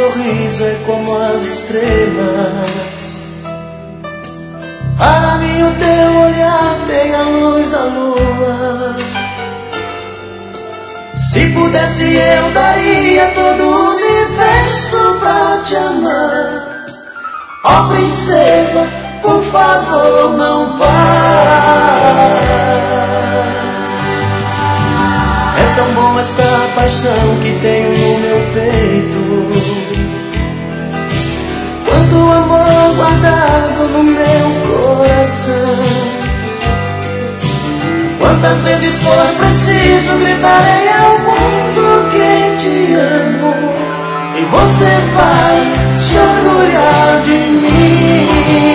sorriso é como as estrelas. Para mim o teu olhar tem a luz da lua. Se pudesse eu daria todo o universo pra te amar. Ó princesa, por favor não vá. É tão bom esta paixão que tenho no meu peito. Quanto amor guardado no meu coração. Quantas vezes for preciso gritarei ao mundo que te amo. E você vai se orgulhar de mim.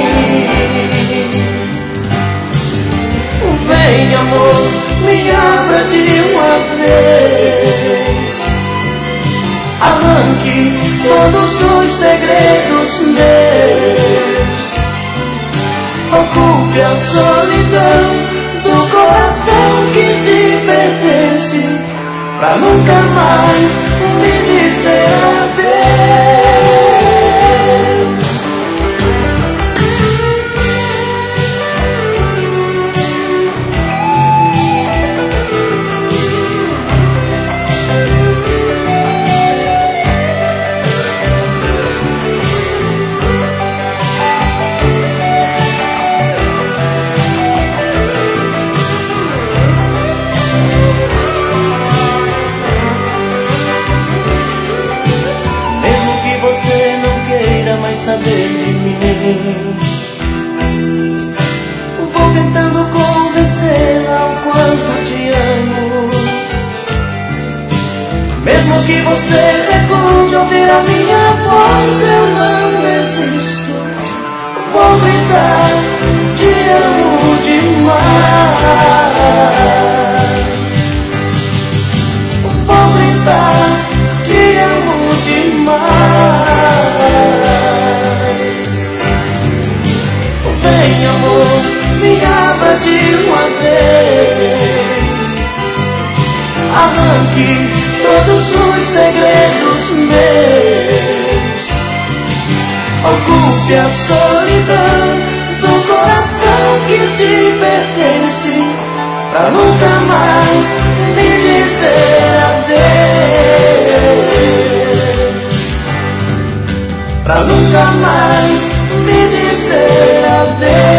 Vem amor, me abra de uma vez. Arranque todos os segredos meus. Ocupe a solidão do coração que te pertence, pra nunca mais me dizer adeus. Saber de mim, vou tentando convencê-la o quanto te amo. Mesmo que você recuse ouvir a minha voz, eu não resisto. Vou gritar, te amo demais. Vou gritar, te amo demais. Vem amor, me abra de uma vez. Arranque todos os segredos meus. Ocupe a solidão do coração que te pertence, pra nunca mais me dizer adeus. Pra nunca mais me dizer adeus.